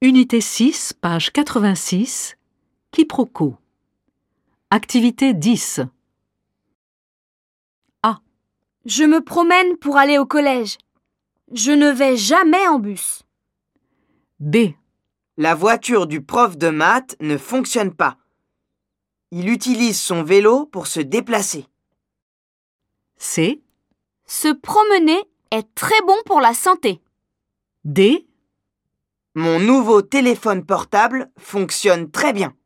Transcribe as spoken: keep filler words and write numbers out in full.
Unité six, page quatre-vingt-six, quiproquo. Activité dix. A. Je me promène pour aller au collège. Je ne vais jamais en bus. B. La voiture du prof de maths ne fonctionne pas. Il utilise son vélo pour se déplacer. C. Se promener est très bon pour la santé. D. Mon nouveau téléphone portable fonctionne très bien.